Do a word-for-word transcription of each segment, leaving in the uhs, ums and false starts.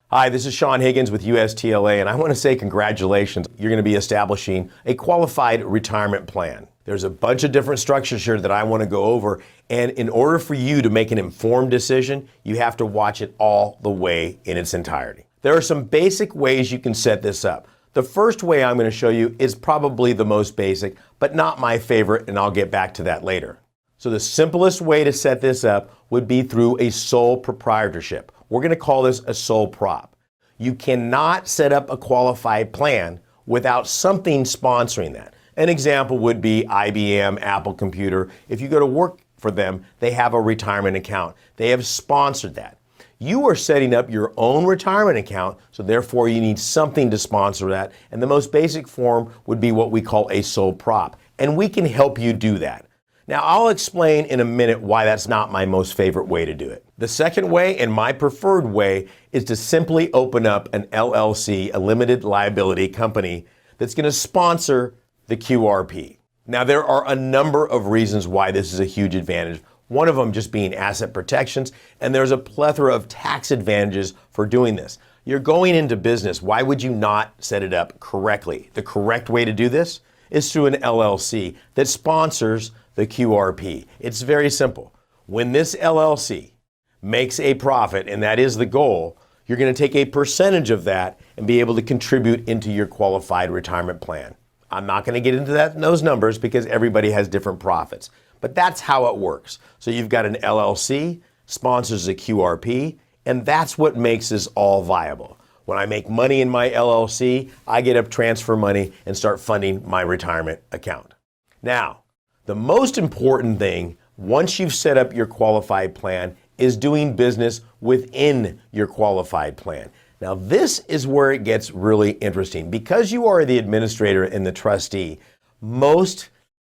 Hi, this is Sean Higgins with U S T L A, and I want to say congratulations. You're going to be establishing a qualified retirement plan. There's a bunch of different structures here that I want to go over, and in order for you to make an informed decision, you have to watch it all the way in its entirety. There are some basic ways you can set this up. The first way I'm going to show you is probably the most basic, but not my favorite, and I'll get back to that later. So the simplest way to set this up would be through a sole proprietorship. We're going to call this a sole prop. You cannot set up a qualified plan without something sponsoring that. An example would be I B M, Apple Computer. If you go to work for them, they have a retirement account. They have sponsored that. You are setting up your own retirement account, so therefore you need something to sponsor that. And the most basic form would be what we call a sole prop. And we can help you do that. Now, I'll explain in a minute why that's not my most favorite way to do it. The second way, and my preferred way, is to simply open up an L L C, a limited liability company, that's going to sponsor the Q R P. Now, there are a number of reasons why this is a huge advantage. One of them just being asset protections, and there's a plethora of tax advantages for doing this. You're going into business. Why would you not set it up correctly? The correct way to do this is through an L L C that sponsors the Q R P. It's very simple. When this L L C makes a profit, and that is the goal, you're going to take a percentage of that and be able to contribute into your qualified retirement plan. I'm not going to get into that, those numbers because everybody has different profits, but that's how it works. So you've got an L L C, sponsors a Q R P, and that's what makes this all viable. When I make money in my L L C, I get to transfer money and start funding my retirement account. Now, the most important thing, once you've set up your qualified plan, is doing business within your qualified plan. Now, this is where it gets really interesting. Because you are the administrator and the trustee, most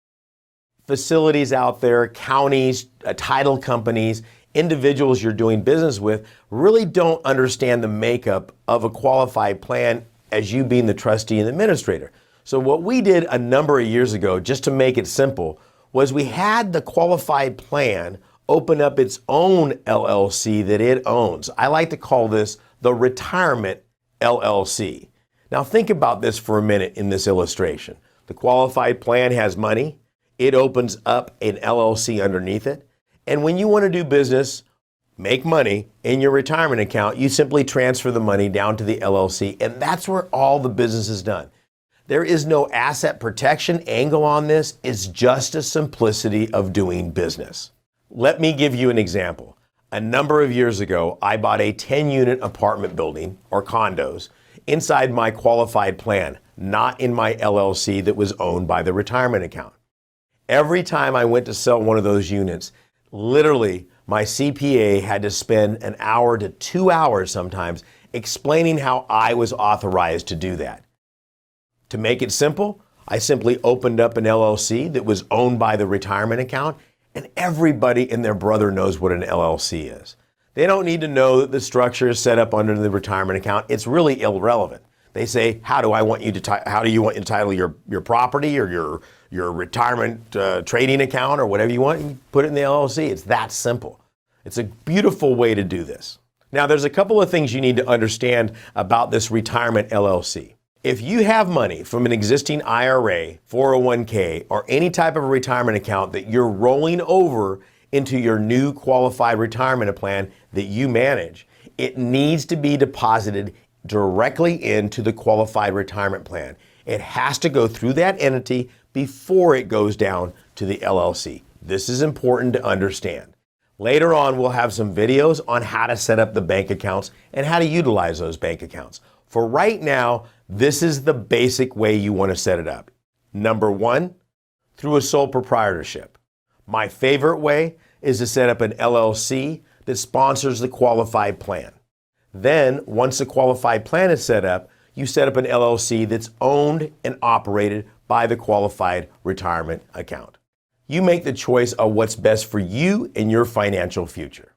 facilities out there, counties, uh, title companies, individuals you're doing business with really don't understand the makeup of a qualified plan as you being the trustee and administrator. So what we did a number of years ago, just to make it simple, was we had the qualified plan open up its own L L C that it owns. I like to call this the retirement L L C. Now think about this for a minute in this illustration. The qualified plan has money. It opens up an L L C underneath it. And when you want to do business, make money in your retirement account, you simply transfer the money down to the L L C, and that's where all the business is done. There is no asset protection angle on this. It's just a simplicity of doing business. Let me give you an example. A number of years ago, I bought a ten-unit apartment building, or condos, inside my qualified plan, not in my L L C that was owned by the retirement account. Every time I went to sell one of those units, literally, my C P A had to spend an hour to two hours sometimes explaining how I was authorized to do that. To make it simple, I simply opened up an L L C that was owned by the retirement account, and everybody and their brother knows what an L L C is. They don't need to know that the structure is set up under the retirement account. It's really irrelevant. They say, how do I want you to, ti- how do you want to title your, your property or your, your retirement uh, trading account or whatever you want? You put it in the L L C. It's that simple. It's a beautiful way to do this. Now, there's a couple of things you need to understand about this retirement L L C. If you have money from an existing I R A, four oh one k, or any type of a retirement account that you're rolling over into your new qualified retirement plan that you manage, it needs to be deposited directly into the qualified retirement plan. It has to go through that entity before it goes down to the L L C. This is important to understand. Later on, we'll have some videos on how to set up the bank accounts and how to utilize those bank accounts. For right now, this is the basic way you want to set it up. Number one, through a sole proprietorship. My favorite way is to set up an L L C that sponsors the qualified plan. Then, once the qualified plan is set up, you set up an L L C that's owned and operated by the qualified retirement account. You make the choice of what's best for you and your financial future.